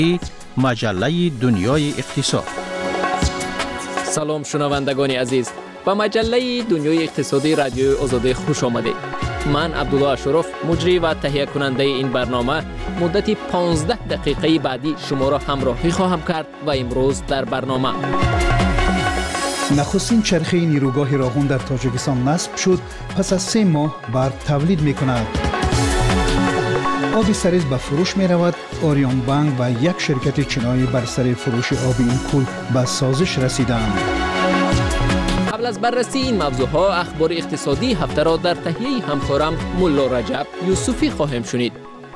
مجله دنیای اقتصاد. سلام شنوندگان عزیز، به مجله دنیای اقتصادی رادیوی آزادی خوش آمدید. من عبدالله اشرف، مجری و تهیه کننده این برنامه، مدت 15 دقیقه بعدی شما را همراهی خواهم کرد و امروز در برنامه نخستین چرخه نیروگاه راغون در تاجیکستان نصب شد، پس از 3 ماه بر تولید می کند. آب سریز به فروش می رود. آریان بانک و یک شرکت چینایی بر سر فروش آب این کول به سازش رسیدند. قبل از بررسی این موضوعها، اخبار اقتصادی هفته را در تهیه همکارم ملا رجب یوسفی خواهم شنید.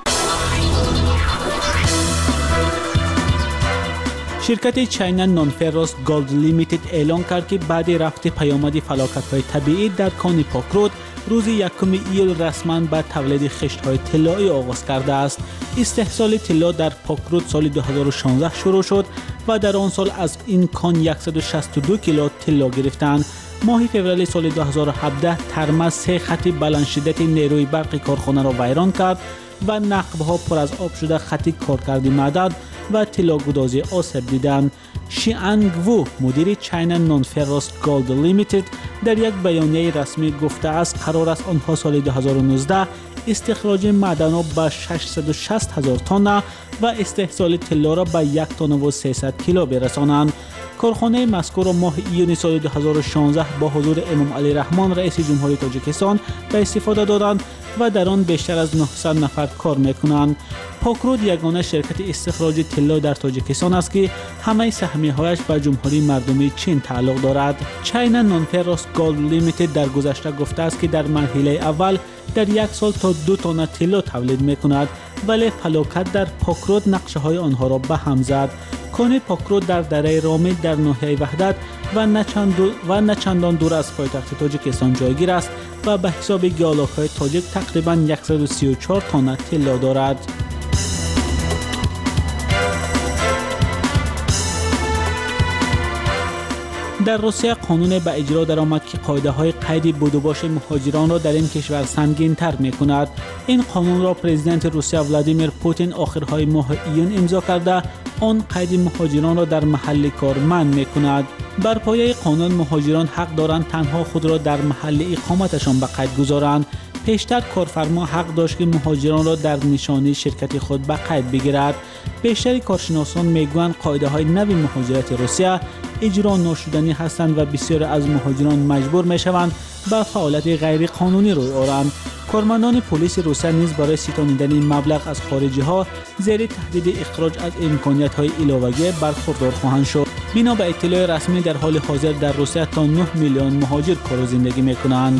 شرکت چاینا نونفروس گولد لیمیتد اعلان کرد که بعد رفع پیامد فلاکت‌های طبیعی در کان پاکرود، روز 1 ایول رسما به تولید خشت‌های طلایی آغاز کرده است. استحصال طلا در پاکرود سال 2016 شروع شد و در آن سال از این کان 162 کیلو طلا گرفتند. ماه فوریه سال 2017 ترمز 3 خط بلند شدت نیروی برق کارخانه را ویران کرد و نقب‌ها پر از آب شده خط کارکردی معدن و طلاگدازی آسیب دیدند. شیانگ وو، مدیر چاینا نونفروس گولد لیمیتد، در یک بیانیه رسمی گفته است قرار است آنها سال 2019 استخراج معدن به 660,000 تن و استحصال طلا را به 1 تن و 300 کیلو برسانند. کارخانه مذکور ماه ایون سال 2016 با حضور امام علی رحمان رئیس جمهوری تاجیکستان به استفاده دادند و در آن بیشتر از 900 نفر کار میکنند. پاکرود یگانه شرکت استخراج طلا در تاجیکستان است که همه سهمیه‌هایش به جمهوری مردمی چین تعلق دارد. چاینا نونفروس گولد لیمیتد در گذشته گفته است که در مرحله اول در 1 سال تا 2 تن طلا تولید میکند، ولی فلاکت در پاکرود نقشه‌های آنها را به هم زد. کان پاکرود در دره رامید در ناحیه وحدت و نه چندان دور از پایتخت تاجیکستان جایگیر است و به حساب گیالاک‌های تاجیک تقریباً 134 تن طلا دارد. در روسیه قانون به اجرا درآمد که قاعده‌های قید بود و باش مهاجران را در این کشور سنگین‌تر می‌کند. این قانون را پرزیدنت روسیه ولادیمیر پوتین آخرهای ماه ایون امضا کرده، آن قید مهاجران را در محل کار منع می‌کند. بر پایه قانون مهاجران حق دارند تنها خود را در محل اقامتشان به قید گذارند. پیشتر کارفرما حق داشت که مهاجران را در نشانی شرکت خود به قید بگیرد. بیشتر کارشناسان میگویند قاعده‌های نو مهاجرت روسیه اجرا ناشدنی هستند و بسیار از مهاجران مجبور میشوند به فعالیت غیر قانونی روی آورند. کارمندان پلیس روسیه نیز برای ستانیدن این مبلغ از خارجی ها زیر تهدید اخراج از امکانیت های علاوه‌ای برخوردار خواهند شد. بنا به اطلاع رسمی در حال حاضر در روسیه تا 9 میلیون مهاجر کار و زندگی میکنند.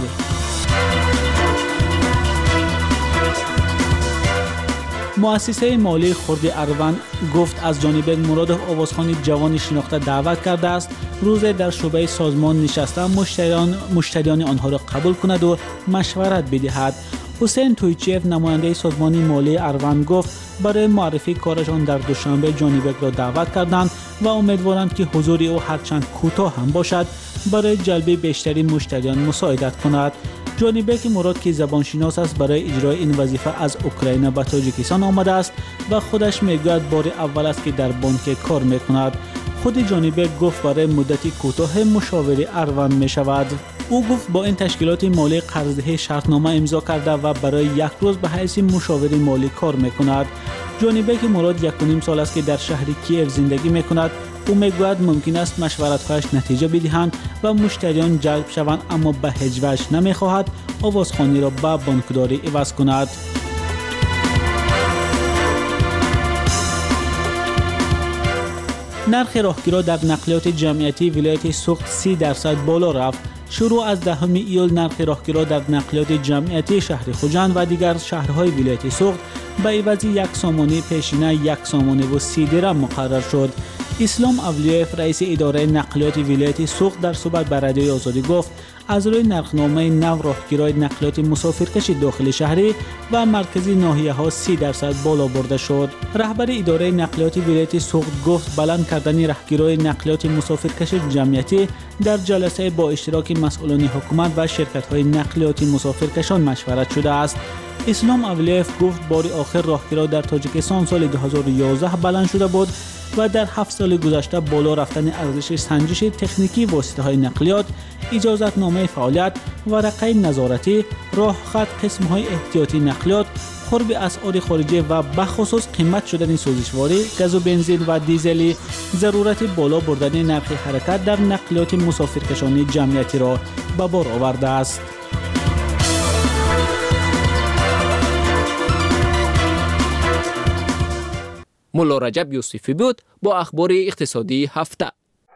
مؤسسه مالی خرد اروند گفت از جانب مرادوف آوازخوان جوان شناخته دعوت کرده است روز در شعبه سازمان نشسته مشتریان آنها را قبول کند و مشورت بدهد. حسین تویچیف نماینده سازمان مالی اروند گفت برای معرفی کارشان در دوشنبه جانیبک را دعوت کردند و امیدوارند که حضور او هرچند کوتاه هم باشد برای جلب بیشتری مشتریان مساعدت کند. جانیبک مراد که زبانشناس است برای اجرای این وظیفه از اوکراین به تاجیکستان آمده است و خودش میگوید بار اول است که در بانک کار میکند. خود جانیبک گفت برای مدتی کوتاه مشاور اروند می شود. او گفت با این تشکیلات مالی قرضدهی شرطنامه امضا کرده و برای 1 روز به حیث مشاور مالی کار میکند. جانیبک مراد 1.5 سال است که در شهر کیف زندگی میکند. او میگوید ممکن است مشورت‌هایش نتیجه بدهند و مشتریان جلب شوند، اما به هیچ وجه نمیخواهد آوازخوانی را به بانکداری عوض کند. نرخ راهگیری در نقلیات جمعیتی ولایت سوخت 30% بالا رفت. شروع از 10 ایول نرخ راهگیری در نقلیات جمعیتی شهر خوجند و دیگر شهرهای ولایت سوخت به عوض 1 سامانه پیشینه 1 سامانه و 30 درم مقرر شد. اسلام اولیایف رئیس اداره نقلیات ولایت سوخت در صحبت با رادیوی آزادی گفت از روی نرخنامه نو راهگیری نقلیات مسافرکش داخل شهری و مرکزی ناحیه‌ها 30% بالا برده شد. رهبر اداره نقلیات ولایت سوخت گفت بلند کردن راهگیری نقلیات مسافرکش جمعیتی در جلسه با اشتراک مسئولان حکومت و شرکت‌های نقلیات مسافرکشان مشورت شده است. اسلام اولیف گفت بار آخر راهگیرها در تاجیکستان سال 2011 بلند شده بود و در 7 سال گذشته بالا رفتن ارزش سنجش تکنیکی واسطه‌های نقلیات، اجازتنامه فعالیت، ورقه نظارتی، راه خط، قسم‌های احتیاطی نقلیات، خرد اسعار خارجی و بخصوص قیمت شدن سوزشواری، گاز و بنزین و دیزلی، ضرورت بالا بردن نرخ حرکت در نقلیات مسافرکشانی جمعیتی را به بار آورده است. ملا رجب یوسفی بود با اخبار اقتصادی هفته.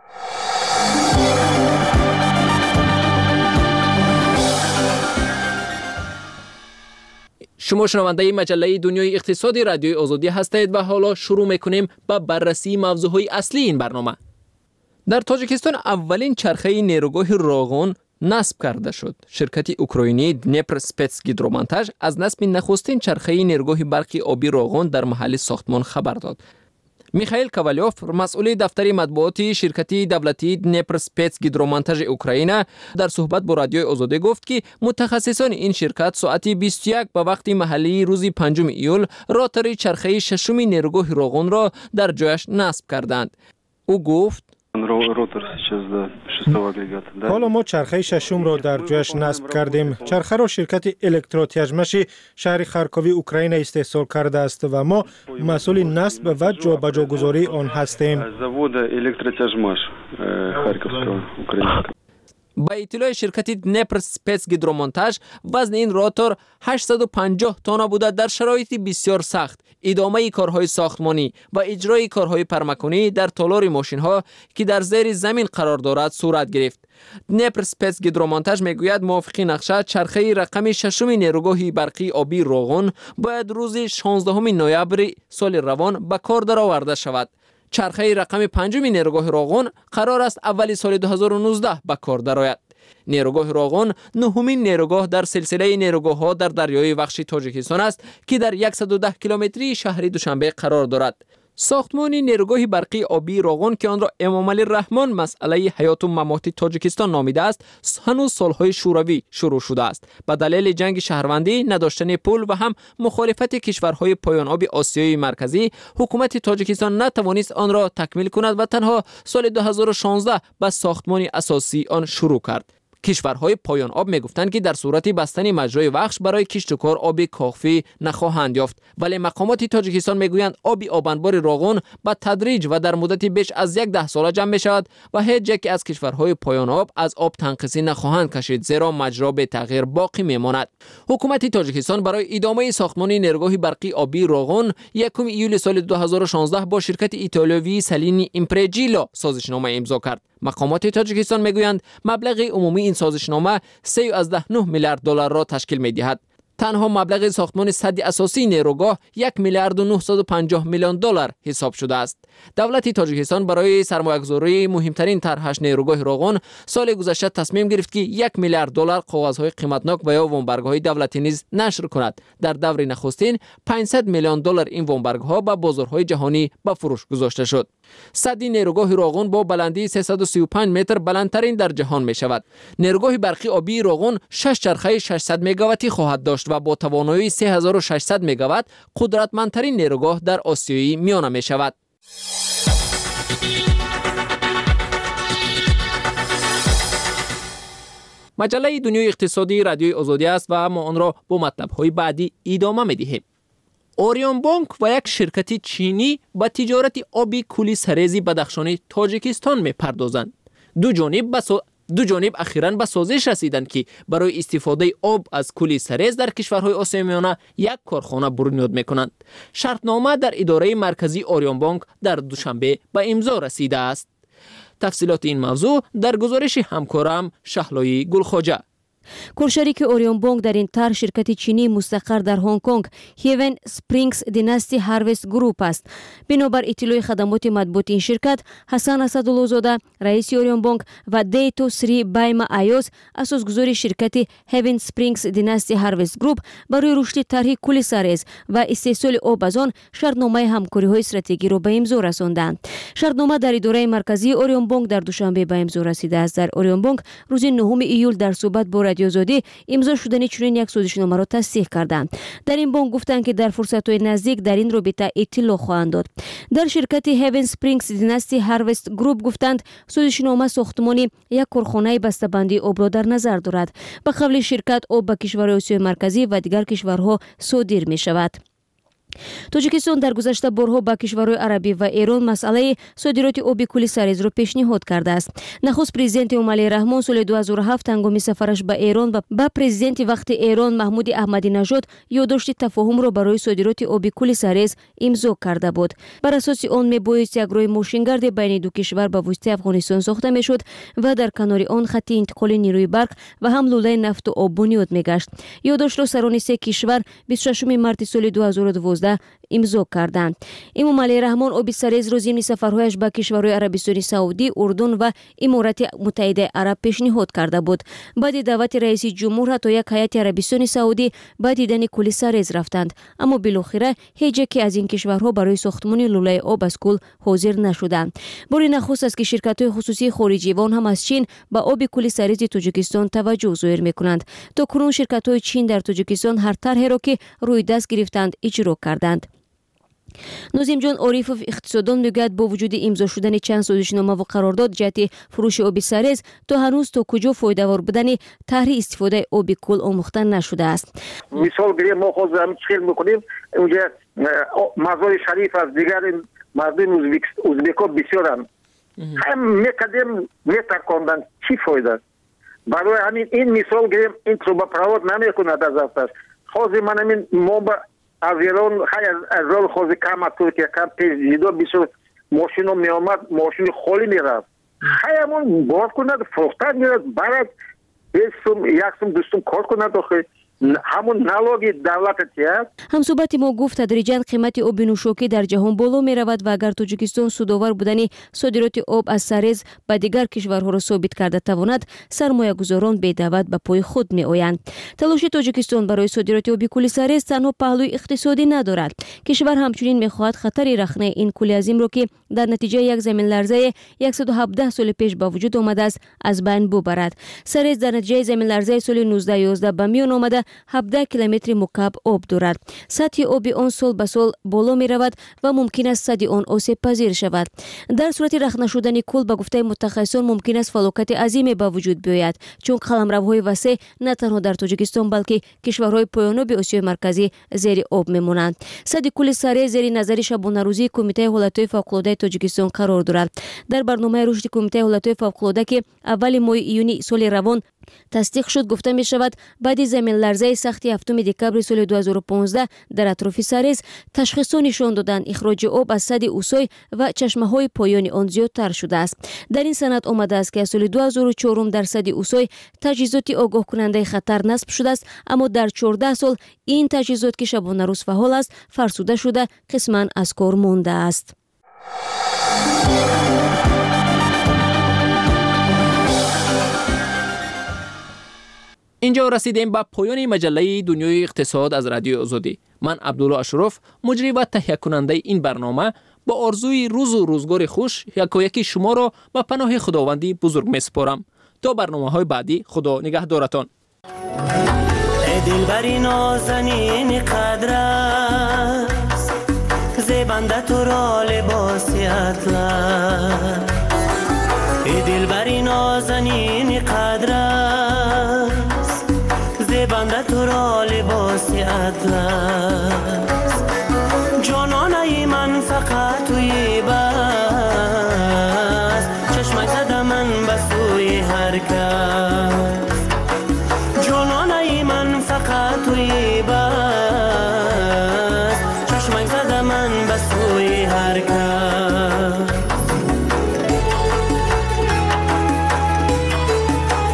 شما شنونده مجله دنیای اقتصادی رادیوی آزادی هستید و حالا شروع میکنیم با بررسی موضوعهای اصلی این برنامه. در تاجیکستان اولین چرخه نیروگاه راغون نصب کرده شد. شرکت اوکراینی دنیپر سپتس گیدرومونتاژ از نصب نخستین چرخه نیروگاه برقی آبی راغون در محل ساختمان خبر داد. میخائیل کاوالیوف، مسئول دفتر مطبوعاتی شرکت دولتی دنیپر سپتس گیدرومونتاژ اوکراین، در صحبت با رادیوی آزادی گفت که متخصصان این شرکت ساعت 21 به وقت محلی روز 5 ایول راتر چرخه ششم نیروگاه راغون را در جایش نصب کردند. او گفت حالا ما چرخه ششم را در جایش نصب کردیم. چرخه را شرکت الکتروتیاژمش شهر خارکوی اوکراین استحصال کرده است و ما مسئول نصب و جابجاگذاری آن هستیم. завод الکتروتیاژمش خارکوفسکого اوکراین. با اطلاع شرکت دنیپر سپتس گیدرومونتاژ وزن این راتور 850 تن بوده. در شرایط بسیار سخت ادامه کارهای ساختمانی و اجرای کارهای پرمکانی در تالار ماشین ها که در زیر زمین قرار دارد صورت گرفت. دنیپر سپتس گیدرومونتاژ میگوید موافق نقشه چرخه رقم ششم نیروگاه برقی آبی راغون باید روز 16 نوامبر سال روان به کار درآورده شود. چرخه رقم 5 نیروگاه راغون قرار است اول سال 2019 به کار درآید. نیروگاه راغون نهمین نیروگاه در سلسله نیروگاه‌ها در دریای وحشی تاجیکستان است که در 110 کیلومتری شهر دوشنبه قرار دارد. ساختمان نیروگاه برقی آبی راغون که آن را امامعلی رحمان مسئله حیات و ممات تاجیکستان نامیده است، هنوز سالهای شوروی شروع شده است. به دلیل جنگ شهروندی، نداشتن پول و هم مخالفت کشورهای پایان آب آسیای مرکزی، حکومت تاجیکستان نتوانست آن را تکمیل کند و تنها سال 2016 به ساختمان اساسی آن شروع کرد. کشورهای پایان آب میگفتند که در صورت بستن مجرای وحش برای کشت و کار آب کافی نخواهند یافت، ولی مقامات تاجیکستان میگویند آب آبانبار راغون به تدریج و در مدت بیش از 10 ساله جمع می شود و هیچ یک از کشورهای پایان آب از آب تنقیصی نخواهند کشید، زیرا مجرا به تغییر باقی میماند. حکومت تاجیکستان برای ادامه ساختمان نیروگاه برقی آبی راغون 1 ایول سال 2016 با شرکت ایتالیایی سالینی ایمپرجیلا سازشنامه امضا کرد. مقامات تاجیکستان میگویند مبلغ عمومی این سازشنامه 3.9 میلیارد دلار را تشکیل می‌دهد. تنها مبلغ ساختمان سد اساسی نیروگاه 1 میلیارد و 950 میلیون دلار حساب شده است. دولت تاجیکستان برای سرمایه‌گذاری مهمترین طرحش نیروگاه راغون سال گذشته تصمیم گرفت که 1 میلیارد دلار کاغذهای قیمتناک و یا وامبرگ‌های دولتی نیز نشر کند. در دور نخستین 500 میلیون دلار این وامبرگ‌ها به بازارهای جهانی به فروش گذاشته شد. سد نیروگاه راغون با بلندی 335 متر بلندترین در جهان می شود. نیروگاه برقی آبی راغون 6 چرخه 600 مگاواتی خواهد داشت و با توانایی 3600 مگاوات قدرتمندترین نیروگاه در آسیایی میانه می شود. مجله دنیای اقتصادی رادیوی آزادی است و ما آن را با مطلب‌های بعدی ادامه می‌دهیم. اوریون بانک و یک شرکت چینی به تجارت آبی کولی سرزی بدخشان تاجیکستان می‌پردازند. دو جانب اخیراً به سازش رسیدند که برای استفاده آب از کولی سرز در کشورهای آسیای میانه یک کارخانه بنیاد می‌کنند. شرطنامه در اداره مرکزی اوریون بانک در دوشنبه به امضا رسیده است. تفصیلات این موضوع در گزارش همکارم شهلایی گلخواجه. کورشریک اوریون بانک در این طرح شرکت چینی مستقر در هنگ کنگ هیون سپرینگز دیناستی هاروست گروپ است. بنابر اطلاع خدمات مطبوعاتی این شرکت، حسن اسدالله زاده رئیس اوریون بانک و دیتو سری بایما ایوز اساسگذار شرکت هیون سپرینگز دیناستی هاروست گروپ برای رشد طرح کولی سرز و استحصال آب از آن شرطنامه همکاری‌های استراتژیکی را به امضا رساندند. شرطنامه در اداره مرکزی اوریون بانک در دوشنبه به امضا رسیده است. در اوریون بانک روز 9 ایول در صحبت با رادیوزادی امضا شدن چنین یک سازشنامه را تصدیق کردند. در این بانک گفتند که در فرصت‌های نزدیک در این رابطه اطلاع خواهند داد. در شرکت هیون سپرینگز دیناستی هاروست گروپ گفتند سازشنامه ساختمان یک کارخانه بسته‌بندی آب را در نظر دارد. به قول شرکت آب به کشورهای آسیای مرکزی و دیگر کشورها صادر می شود. توجیکستان در گذشته بارها با کشورهای عربی و ایران مسئله صادرات آب کل سرریز را پیشنهاد کرده است. نخست پرزیدنت امالی رحمان سال 2007 هنگام سفرش به ایران و با پرزیدنت وقت ایران محمود احمدی نژاد یادداشت تفاهم را برای صادرات آب کل سرریز امضا کرده بود. بر اساس آن میبایست یک راه ماشینگرد بین دو کشور به واسطه افغانستان ساخته میشد و در کنار آن خط انتقال نیروی برق و هم لوله نفت و آب بنیاد میگشت. یادداشت را سران سه کشور 26 مارس سال 2012 امضا کردند. امام علی رحمان آب سرریز را ضمن سفرهایش به کشورهای عربستان سعودی، اردن و امارات متحده عرب پیشنهاد کرده بود. بعد دعوت رئیس جمهور تا یک هیئت عربستان سعودی به دیدن کل سرریز رفتند، اما بالاخره هیچ یک از این کشورها برای ساختمان لوله آب از کل حاضر نشدند. بار نخست است که شرکت‌های خصوصی خارجی و هم از چین به آب کل سرریز تاجیکستان توجه ظاهر می‌کنند. تا کنون شرکت‌های چین در تاجیکستان هر طرحی را که روی دست گرفتند اجرا کردند. نظیم جان عارفوف اقتصاددان میگوید با وجود امضا شدن چند سازشنامه و قرارداد جهت فروش آب سرریز تا هنوز تا کجا فایده‌ور بودن طرح استفاده آب کل آموخته نشده است. مثال گیریم ما خود هم چیل میکنیم اونجا مزار شریف از دیگر مردم ازبک‌ها بسیارن هم میکردیم میترکاندن چی فایده برای همین این مثال گیریم این تروبا پرواد نمیکند از افتش خوزی من همین ما از ایران از رول خوزی کم از ترکیه کم پیش جدا بسیار ماشین می آمد ماشین خالی می رفت همون بار کند فروختن می رفت برد یک سم دوستم کار کند آخه همون نلاگی دولت است. هم صحبت ما گفت تدریجاً قیمت آب نوشاکی در جهان بالا می رود و اگر تاجیکستان سودآور بودن صادرات آب از سرریز به دیگر کشورها را ثابت کرده تواند سرمایه گذاران بی دعوت به پای خود می آیند. تلاش تاجیکستان برای صادرات آب کل سرریز تنها پهلوی اقتصادی ندارد. کشور همچنین می خواهد خطر رخنه این کل عظیم را که در نتیجه یک زمین لرزه 117 سال پیش به وجود آمده است از بین ببرد. سرریز در نتیجه زمین لرزه سال 1911 به میان آمده 17 کیلومتر مکعب آب دارد. سطح آب آن سال به سال بالا می رود و ممکن است سد آن آسیب پذیر شود. در صورت رخنه شدن کل به گفته متخصصان ممکن است فلاکت عظیمی به وجود بیاید چون قلمروهای وسیع نه تنها در تاجیکستان بلکه کشورهای پایاناب آسیای مرکزی زیر آب میمونند. سد کل سرریز زیر نظر شبانه‌روزی کمیته حالتهای فوق‌العاده تاجیکستان قرار دارد. در برنامه رشد کمیته حالتهای فوق‌العاده که اول ماه ایونی سال روان تصدیق شد گفته می شود بعد زمین لرزه سختی 7 دکبر سال 2015 در اطراف سرریز تشخیص نشان دادن اخراج آب از سد اوسای و چشمه های پایانی آن زیادتر شده است. در این سند آمده است که از سال 2004 در سد اوسای تجهیزات آگاه کننده خطر نصب شده است، اما در 14 سال این تجهیزات که شبانه روز فعال است فرسوده شده قسما از کار مانده است. اینجا رسیدیم به پایان مجله دنیای اقتصاد از رادیو آزادی. من عبدالله اشرف مجری و تهیه کننده این برنامه با آرزوی روز و روزگار خوش یکی شما را به پناه خداوندی بزرگ میسپارم. تا برنامه‌های بعدی خدا نگهدارتان. ای دلبری نازنین قدر است زیبنده تو را لباسی اطلس ای دلبری نازنین قدر است زیبنده تو را لباسی اطلس جانانه من فقط توی بس چشمک زده من به سوی هر کس جانانه من فقط توی بس چشمک زده من به سوی هر کس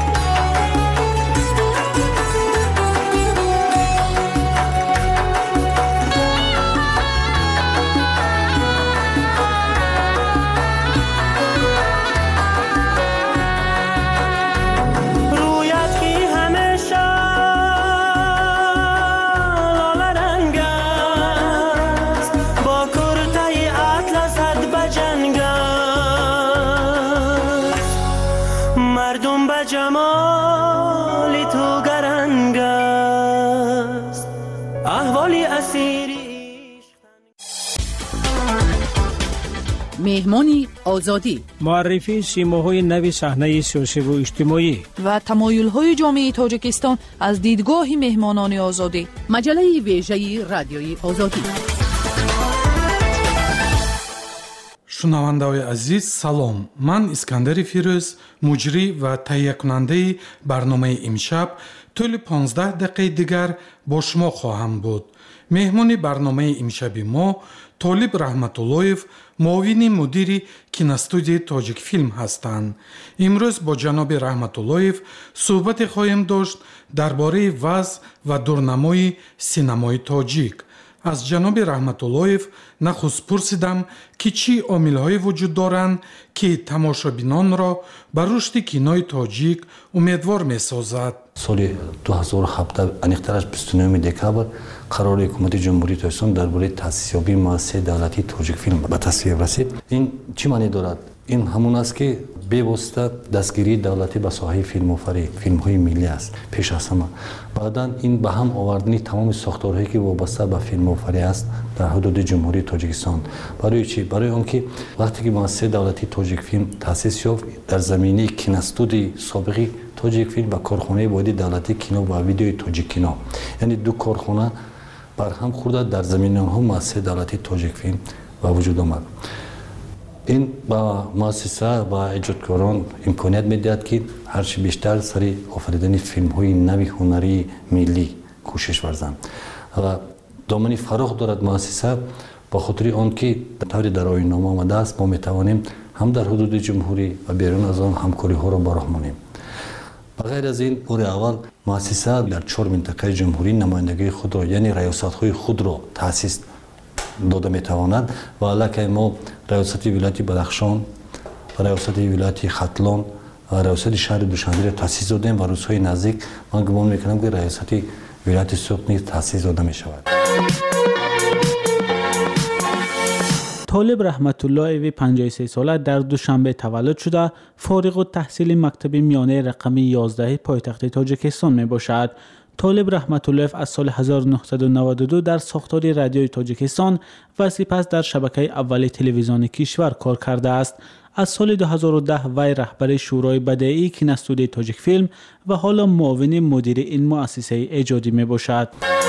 مهمانی آزادی، معرفی سیماهای نوی صحنه سیاسی و اجتماعی و تمایل‌های جامعه تاجیکستان از دیدگاه مهمانان آزادی. مجله ویژه رادیوی آزادی. шунавандаҳои азиз салом, ман Искандари Фирӯз, муҷрӣ ва таҳиякунандаи барномаи имшаб тӯли 15 дақиқаи дигар бо шумо хоҳам буд. меҳмони барномаи имшаби мо Толиб Раҳматуллоев, муовини мудири киностудияи Тоҷикфилм ҳастанд. имрӯз бо ҷаноби Раҳматуллоев суҳбате хоҳем дошт дар бораи вазъ ва дурнамои синамои тоҷик. аз ҷаноби Раҳматуллоев нахуст пурсидам ки чӣ омилҳое вуҷуд доранд ки тамошобинонро ба рушди кинои тоҷик умедвор месозад. соли 2017 аниқтараш 29 декабр қарори ҳукумати ҷумҳурии Тоҷикистон дар бораи таъсисёбии муассисаи давлатии Тоҷикфилм ба тасвиб расид. ин чӣ маъне дорад? ин ҳамун аст ки бевосита дастгирии давлатӣ ба соҳаи филмофарӣ, филмҳои миллӣ аст пеш аз ҳама. баъдан ин ба ҳам овардани тамоми сохторҳое ки вобаста ба филмофарӣ аст дар ҳудуди ҷумҳурии Тоҷикистон. барои чӣ? барои он ки вақте ки муассисаи давлатии Тоҷикфилм таъсис ёфт, дар заминаи киностудии собиқи Тоҷикфилм ва корхонаи воҳиди давлатии кино ва видеои Тоҷиккино, яъне ду корхона барҳам хӯрда дар заминаи онҳо муассисаи давлатии Тоҷикфилм ба вуҷуд омад. ин ба муассиса ва эҷодкорон имконият медиҳад ки ҳарчи бештар сари офаридани филмҳои нави ҳунарии миллӣ кӯшиш варзанд. ва домани фароғ дорад муассиса, ба хотири он ки тавре дар оиннома омадааст, мо метавонем ҳам дар ҳудуди ҷумҳурӣ ва берун аз он ҳамкориҳоро ба роҳ монем. ба ғайр аз ин, бори аввал муассиса дар 4 минтақаи ҷумҳурӣ намояндагии худро, яъне раёсатҳои худро таъсис дода метавонад ва аллакай мо раёсати вилояти Бадахшон, раёсати вилояти Хатлон ва раёсати шаҳри Душанберо таъсис додем ва рӯзҳои наздик ман гумон мекунам ки раёсати вилояти Суғд низ таъсис дода мешавад. طالب رحمت‌الله‌وی 53 ساله در دوشنبه تولد شده، فارغ التحصیل مکتب میانه رقم 11 پایتخت تاجیکستان می باشد. طالب رحمت‌الله از سال 1992 در ساختار رادیوی تاجیکستان و سپس در شبکه اول تلویزیون کشور کار کرده است. از سال 2010 وی رهبر شورای بدیعی کینوستودیوی تاجیکفیلم و حالا معاون مدیر این مؤسسه ایجادی می باشد.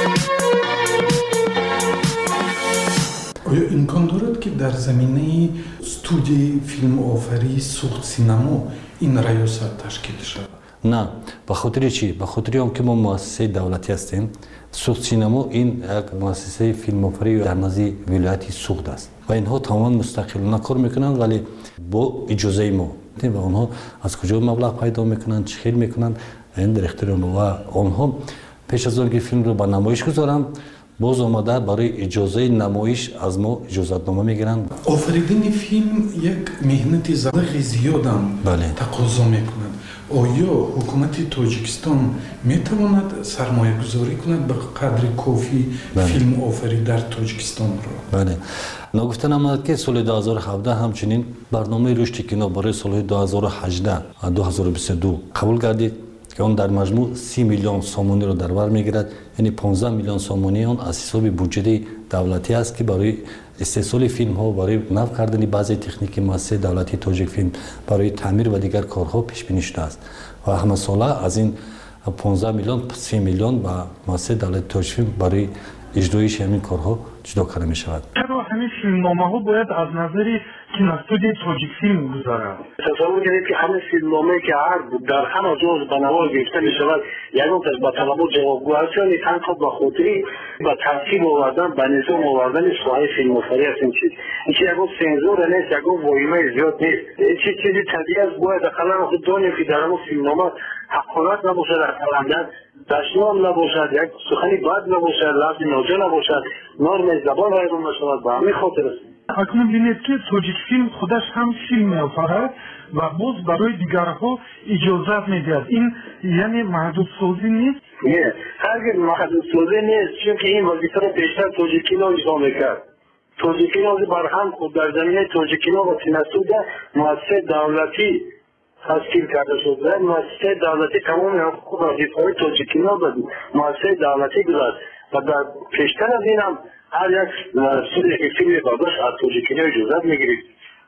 آیا امکان دارد که در زمینه استودیوی فیلم آفری سوخت سینما این ریاست تشکیل شود؟ نه، به خاطر چی؟ به خاطر اینکه ما مؤسسه دولتی هستیم. سوخت سینما این یک مؤسسه فیلم آفری در نزد ولایت سوخت است و اینها تماما مستقلانه کار میکنند، ولی با اجازه ما. و آنها از کجا مبلغ پیدا میکنند، چه خیلی میکنند، این در اختیار و آنها پیش از آنکه فیلم رو به نمایش گذارند باز آمده برای اجازه نمایش از ما اجازتنامه میگیرند. آفریدن فیلم یک مهنت زیاد تقاضا میکند. آیا حکومت تاجیکستان میتواند سرمایه گذاری کند به قدر کافی فیلم آفری در تاجیکستان را؟ بله. نگفتن آمد که سال 2017 همچنین برنامه رشد کینو برای سال 2018 و 2022 قبول گردید که اون در مجموع 30 میلیون سومانی رو در بر میگیرد، یعنی 15 میلیون سومانی اون از حساب بودجه دولتی است که برای استحصال فیلم ها، برای نو کردن بعضی تکنیک مؤسسه دولتی تاجیکفیلم، برای تعمیر و دیگر کارها پیش بینی شده است و همه ساله از این 15 میلیون 30 میلیون با مؤسسه دولتی تاجیکفیلم برای اجرایش همین کارها جدا کرده می شود. چرا همین فیلمنامه‌ها باید از نظر کینوستودیوی تاجیکفیلم گذارند؟ تصور کنید که همین فیلمنامه‌ای که هر در همه جز به نوار گرفته می شود، یعنی با طلبات جوابگو است، یعنی تنها به خاطر با ترتیب آوردن به نظام آوردن ساحه فیلم‌آفری است. این چیز یک سنزور نیست، یک واهمه زیاد نیست. این چیزی طبیعی است. باید اقلا خود دانیم که در همون فیلمنامه حقارت نباشد، اقلا دشنام نباشد، یک سخنی بد نباشد، لفظ ناجا نباشد، نرم زبان رایگان نشود. به همین خاطر است. اکنون بینید که تاجیکفیلم خودش هم فیلم می‌آفرد و باز برای دیگرها اجازت می‌دهد. این یعنی محدود سازی نیست؟ نه، هرگز محدود سازی نیست، چون که این وظیفه را بیشتر تاجیکینا اجرا می‌کرد. تاجیکینا برهم خود در زمینه تاجیکینا و کینوستودیو مؤسسه دولتی تشکیل کرده شد. مؤسسه دولتی تمام حقوق و وظیفه‌های تاجیکینا به مؤسسه دولتی دارد و در پیشتر از این هم هر یک سوری که فیلم برداشت از تاجیکینا اجازت میگیرید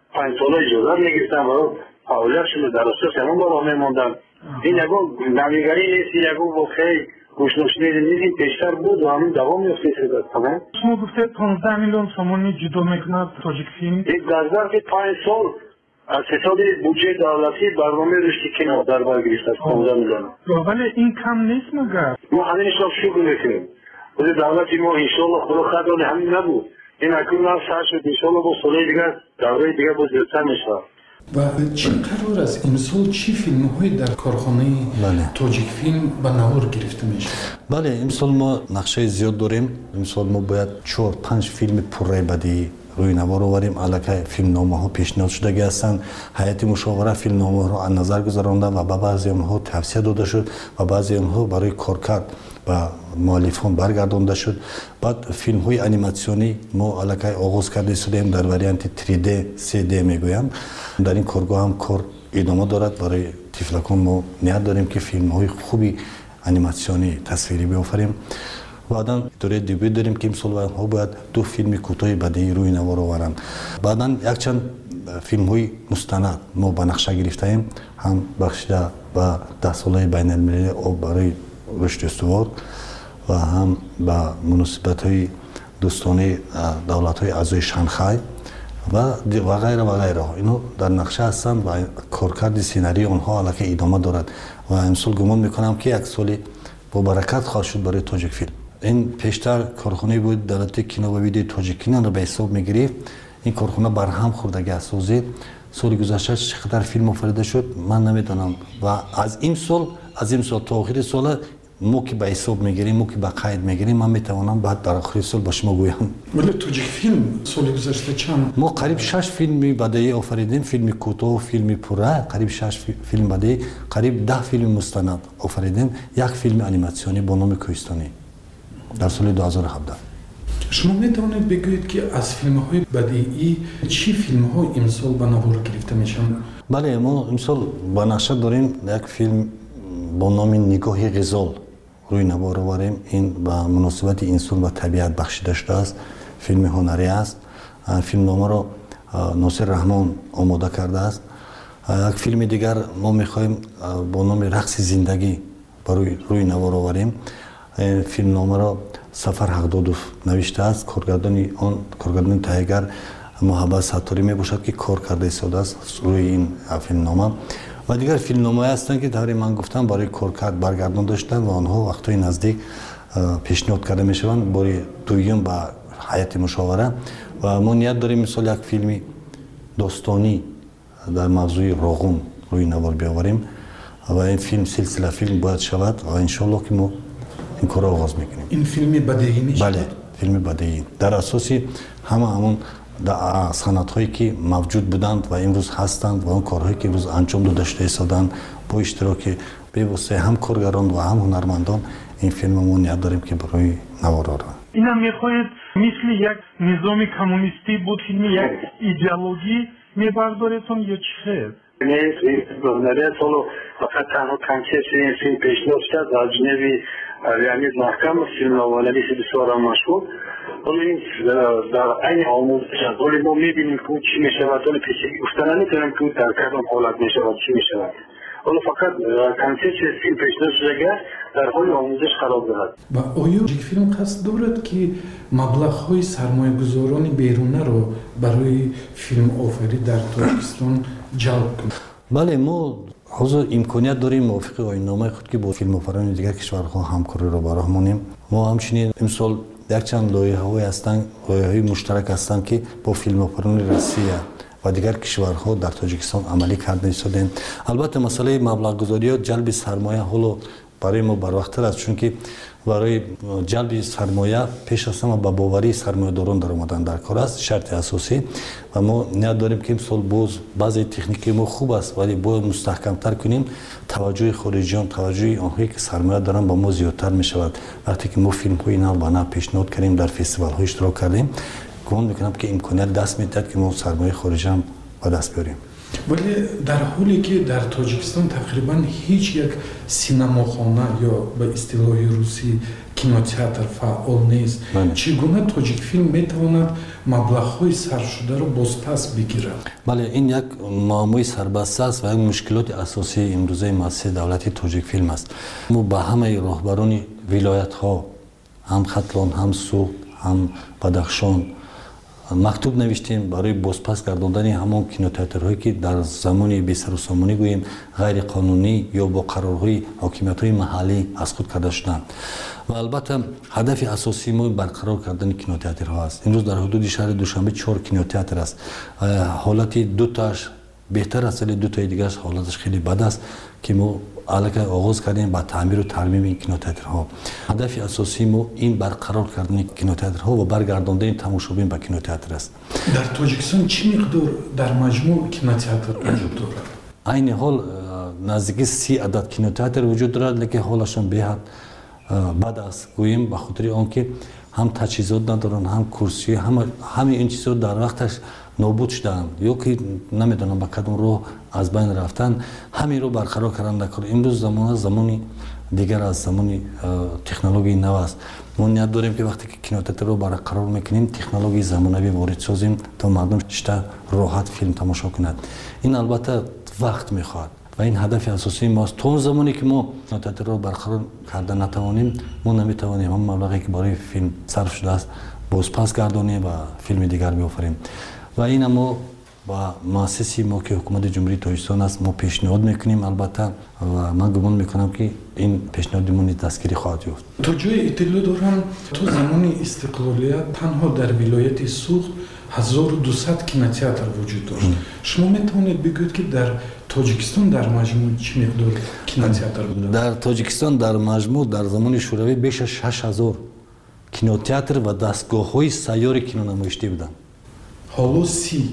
5 ساله اجازه میگرفتن و فعالیتشون در اساس همون بالا میموندن. این یکو نمیگری نیست، یکو واقعی گوشنشینی نیست، پیشتر بود و همین دوام میفته شده. شما گفته 15 میلیون سومانی جدا میکنه تاجیک فیلم. یک در ظرف 5 سال از حساب بودجه دولتی برنامه رشد کینو در بر گرفته است 15 میلیون. ولی این کم نیست مگر؟ ما همین حساب شروع میکنیم. ولی دولتی ما ان شاء الله خدا خدا همین نبود. این اکنون هم سر شد ان شاء الله با سال دیگه دوره دیگه باز زیادتر میشه. و چه قرار است امسال چی فیلم های در کارخانه تاجیک فیلم به نوار گرفته میشه؟ بله امسال ما نقشه زیاد داریم. امسال ما باید 4-5 فیلم پررای بدی روی نوار آوریم. الکی فیلمنامه ها پیشنهاد شده هستند. هیئت مشاوره فیلمنامه را از نظر گذرانده و به بعضی آنها توصیه داده شد و بعضی آنها برای کارکرد و مؤلفان برگردانده شد. بعد فیلم های انیماسیونی ما الکی آغاز کرده شدیم در واریانت 3D 3D میگویم. در این کارگاه هم کار ادامه دارد. برای طفلکان ما نیت داریم که فیلم های خوبی انیماسیونی تصویری بیافریم. بعدا دوره دیبی داریم که امسال ها باید 2 فیلم کوتاه بدیعی روی نوار آورند. بعدا یک چند فیلم های مستند ما به نقشه گرفتیم، هم بخشیده به 10 ساله بین المللی برای رشد استوار و هم به مناسبت های دوستانه دولت های اعضای شانگهای و غیره و غیره. اینو در نقشه هستند و کارکرد سینری آنها الکی ادامه دارد و امسال گمان میکنم که یک سالی با برکت خواهد شد برای تاجیک فیلم. این پیشتر کارخانه بود دولت کینو و ویدیو تاجیکستان را به حساب میگرفت. این کارخانه برهم خوردگی اسازید. سال گذشته چقدر فیلم آفریده شد من نمیدونم و از این سال تا آخر سال ما که به حساب میگیریم، ما که به قید میگیریم، من میتوانم بعد در آخر سال به شما گویم. ولی تاجیک فیلم سال گذشته چند؟ ما قریب 6 فیلم بدیعی آفریدیم، فیلم کوتاه، فیلم پره، قریب 6 فیلم بدیعی، قریب 10 فیلم مستند آفریدیم، یک فیلم انیماسیونی با نام کوهستانی در سال 2017. شما میتوانید بگویید که از فیلم های بدیعی چی فیلم ها امسال به نوار گرفته میشن؟ بله ما امسال با نقشه داریم یک فیلم با نام نگاه غزال روی نوار آوریم. این به مناسبت انسان و طبیعت بخشیده شده است. فیلم هنری است. فیلم نامه را ناصر رحمان آماده کرده است. یک فیلم دیگر ما میخوایم با نام رقص زندگی روی نوار آوریم. فیلم نامه را سفر حقدادوف نوشته است. کارگردان تهیه‌گر محبت ستاری می باشد که کار کرده ایستاده است روی این فیلم نامه. و دیگر فیلم نامه هستند که طوری من گفتم برای کارکرد برگردان داشتن و آنها وقتای نزدیک پیشنهاد کرده می شوند برای دویم به هیئت مشاوره. و ما نیت داریم مثال یک فیلمی داستانی در موضوع راغون روی نوار بیاوریم و این فیلم سلسله فیلم باید شود و انشالله که ما این کار آغاز میکنیم. این فیلم بدیعی میشه؟ بله فیلم بدیعی در اساسی همون سنت هایی که موجود بودند و امروز هستند و اون کارهایی که امروز انجام داده شده ایستادند با اشتراک به هم کارگران و هم هنرمندان این فیلم ما نیت داریم که برای نوار آوریم. اینا میخواید مثل یک نظام کمونیستی بود فیلم یک ایدئولوژی میبردارتون یا چی خیر؟ نه سالو فقط تنها کنسپت این فیلم پیشنهاد شد از جنبی ریاضیات محکم فیلم نوانویس بسیار مشهور. ولی این در این آموزش است. ولی ما میبینیم که چی میشود ولی پیشگی گفتن نمیتونیم که در کدام حالت میشود چی میشود. ولی فقط کنسپت فیلم پیشنهاد شده در حال آموزش قرار دارد. و آیا فیلم قصد دارد که مبلغ‌های سرمایه‌گذاران بیرونی را برای فیلم آفرینی در تاجیکستان جلب کند؟ بله ما حضور امکانیت داریم موافق آیین‌نامه خود که با فیلم آفرینان دیگر کشورها همکاری را براه مانیم. ما همچنین امسال یک چند لایحه‌های هستند، لایحه‌های مشترک هستند که با فیلم آفرینان روسیه و دیگر کشورها در تاجیکستان عملی کرده ایستادیم. البته مسئله مبلغ گذاری و جلب سرمایه حالا برای ما بروقتر است چون که برای جلب سرمایه پیش از همه با باوری سرمایه‌داران در اومدن در کار است شرط اساسی و ما نیت داریم که امسال باز بعضی تکنیک ما خوب است ولی باید مستحکم‌تر کنیم. توجه خارجیان توجه آنهایی که سرمایه دارن با ما زیادتر می شود. وقتی که ما فیلم‌های اینا با نه پیشنهاد کردیم در فستیوال‌ها اشتراک کردیم گمان میکنم که امکانیت دست میدهد که ما سرمایه خارجی هم به دست بیاریم. ولی در حالی که در تاجیکستان تقریبا هیچ یک سینماخانه یا به اصطلاح روسی кинотеатр фаъол нест. чигуна тоҷик филм метавонад маблағҳои сарфшударо бозпас бигирад? бале ин як муаммои сарбаста аст ва як мушкилоти асосии имрӯзаи муассисаи давлати тоҷик филм аст. мо ба ҳамаи роҳбарони вилоятҳо, ҳам хатлон, ҳам суғд, ҳам бадахшон мактуб навиштем барои бозпас гардондани ҳамон кинотеатрҳое ки дар замони бесарусомонӣ гӯем ғайриқонунӣ ё бо қарорҳои ҳокимиятҳои маҳаллӣ аз худ карда шуданд. ва албатта ҳадафи асосии мо барқарор кардани кинотеатрҳо аст. имрӯз дар ҳудуди шаҳри душанбе 4 кинотеатр аст. ҳолати дутааш беҳтар аст, вале дутаи дигараш ҳолаташ хеле бад аст ки мо аллакай оғоз кардем ба таъмиру тармими кинотеатрҳо. ҳадафи асосии мо ин барқарор кардани кинотеатрҳо ва баргардондани тамошобин ба кинотеатр аст. дар тоҷикистон чӣ миқдор дар маҷмӯъ кинотеатр вуҷуд дорад? айни ҳол наздики 30 адад кинотеатр вуҷуд дорад, лекин ҳолашон беҳад бад аст. гӯем ба хотири он ки ҳам таҷҳизот надоранд, ҳам курсӣ, ҳамаи ин чизҳо дар вақташ нобуд шудаанд ё ки намедонам ба кадом роҳ аз байн рафтанд. ҳаминро барқарор кардан накор. имрӯз замона замони дигар аст, замони технологияи нав аст. мо ният дорем ки вақте ки кинотеатрро барқарор мекунем технологияи замонавӣ ворид созем то мардум шита роҳат филм тамошо кунад. ин албатта вақт мехоҳад ва ин ҳадафи асосии мост. то он замоне ки мо кинотеатрро барқарор карда натавонем, мо наметавонем ҳамон маблағе ки барои филм сарф шудааст бозпас гардонем ва филми дигар биёфарем. ва ина мо ба муассиси мо ки ҳукумати ҷумҳурии тоҷикистон аст мо пешниҳод мекунем албатта ва ман гумон мекунам ки ин пешниҳоди мо низ дастгирӣ хоҳад ёфт. то ҷои иттилоъ дорам то замони истиқлолият танҳо дар вилояти суғд 1200 кинотеатр вуҷуд дошт. шумо метавонед бигӯед ки дар тоҷикистон дар маҷмӯъ чӣ миқдор кинотеатр буданд? дар тоҷикистон дар маҷмӯъ дар замони шӯравӣ беш аз 6000 кинотеатр ва дастгоҳҳои сайёри кинонамоиштӣ буданд. ҳоло 30.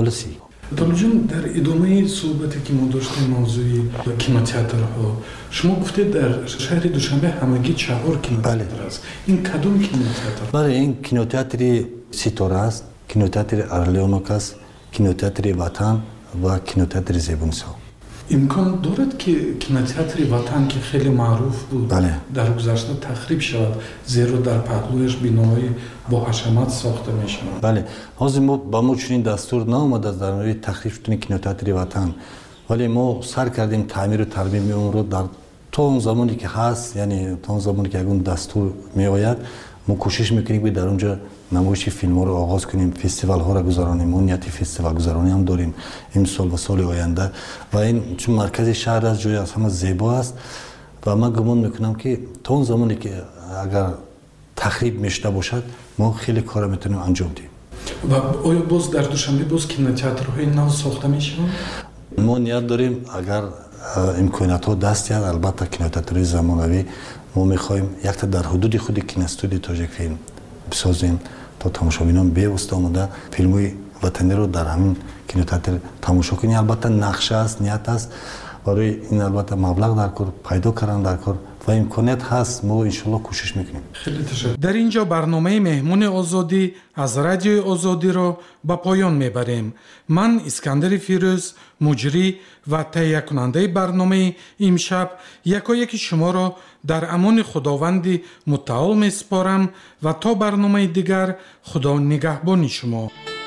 толиҷон дар идомаи суҳбате ки мо доштем мавзӯи кинотеатрҳо шумо гуфтед дар шаҳри душанбе ҳамагӣ 4 кинотеатр аст. ин кадом кинотеатр? бале ин кинотеатри ситора аст, кинотеатри арлеонок аст, кинотеатри ватан ва кинотеатри зебунисо. имкон дорад ки кинотеатри ватан ки хеле маъруф буд дар гузашта тахриб шавад, зеро дар паҳлӯяш биноҳои боҳашамат сохта мешаванд? бале ҳозир ба мо чунин дастур наомадааст дар мавриди тахриб шудани кинотеатри ватан, вале мо сар кардем таъмиру тармими онро дар то он замоне ки ҳаст, яъне то он замоне ки ягон дастур меояд мо кӯшиш мекунем ки дар онҷо намоиши филмҳоро оғоз кунем, фестивалҳоро гузаронем. мо нияти фестивал гузаронӣ ҳам дорем имсол ва соли оянда ва ин чун маркази шаҳр аст, ҷои аз ҳама зебо аст ва ман гумон мекунам ки то он замоне ки агар тахриб мешуда бошад мо хеле кора метавонем анҷом диҳем. ва оё боз дар душанбе боз кинотеатрҳои нав сохта мешаванд? мо ният дорем агар имкониятҳо даст диҳад, албатта кинотеатрҳои замонавӣ мо мехоҳем якта дар ҳудуди худи киностудияи тоҷик филм бисозем то тамошобинон бевосита омада филмҳои ватаниро дар ҳамин кинотеатр тамошо кунем. албатта нақша аст, ният аст, барои ин албатта маблағ дар кор, пайдо кардан дар кор ва имконият ҳаст. мо иншоалло кӯшиш мекунем. дар ин ҷо барномаи меҳмони озодӣ аз радиои озодиро ба поён мебарем. ман искандари фирӯз муҷрӣ ва таҳиякунандаи барномаи имшаб якояки шуморо дар амони худованди мутаол месупорам ва то барномаи дигар худо нигаҳбони шумо.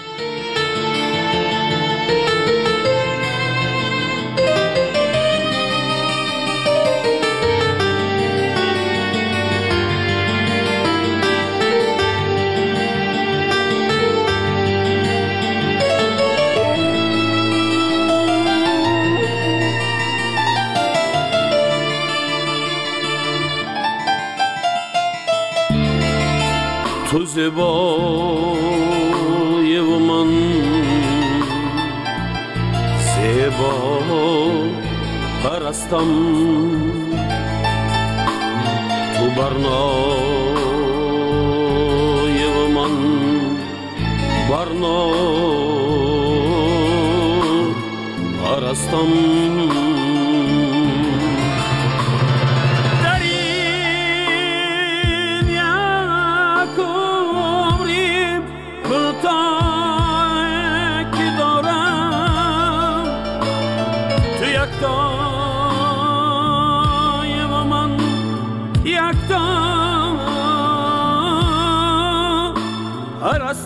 تو زیبای و من زیبا پرستم، تو برنای و من برنا پرستم. یکتای و من یکتای پرستان